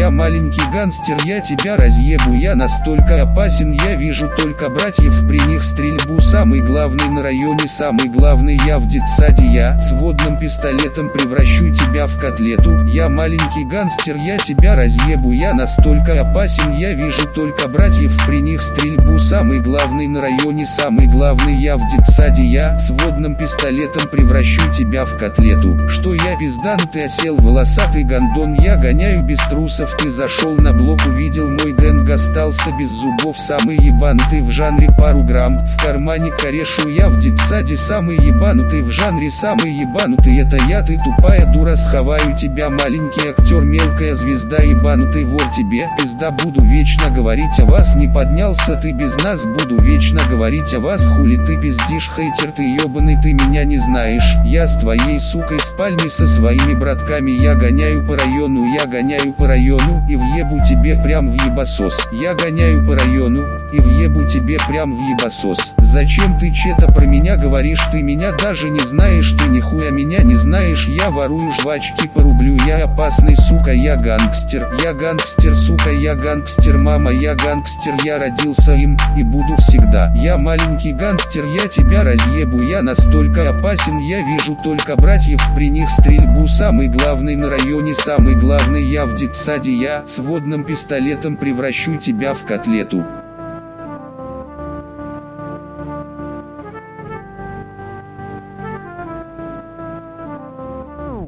Я маленький гангстер, я тебя разъебу. Я настолько опасен, я вижу только братьев, при них стрельбу. Самый главный на районе, самый главный я в детсаде. Я с водным пистолетом превращу тебя в котлету. Я маленький гангстер, я тебя разъебу. Я настолько опасен, я вижу только братьев, при них стрельбу. Самый главный на районе, самый главный я в детсаде. Я с водным пистолетом превращу тебя в котлету. Что я пизданутый, осел волосатый гондон. Я гоняю без трусов, ты зашел на блок, увидел мой гэнг, остался без зубов. Самый ебанутый в жанре, пару грамм в кармане корешу. Я в детсаде самый ебанутый в жанре, самый ебанутый это я. Ты тупая дура, сховаю тебя, маленький актер, мелкая звезда, ебанутый вор. Тебе пизда, буду вечно говорить о вас. Не поднялся ты без нас, буду вечно говорить о вас. Хули ты пиздишь, хейтер ты ебаный, ты меня не знаешь. Я с твоей сукой спальни со своими братками. Я гоняю по району, я гоняю по району и въебу тебе прям в ебасос. Я гоняю по району и въебу тебе прям в ебасос. Зачем ты че-то про меня говоришь? Ты меня даже не знаешь, ты нихуя меня не знаешь. Я ворую жвачки по рублю, я опасный, сука, я гангстер, сука, я гангстер, мама, я гангстер, я родился им и буду всегда. Я маленький гангстер, я тебя разъебу. Я настолько опасен, я вижу только братьев, при них стрельбу. Самый главный на районе, самый главный я в детсаде. Я с водным пистолетом превращу тебя в котлету.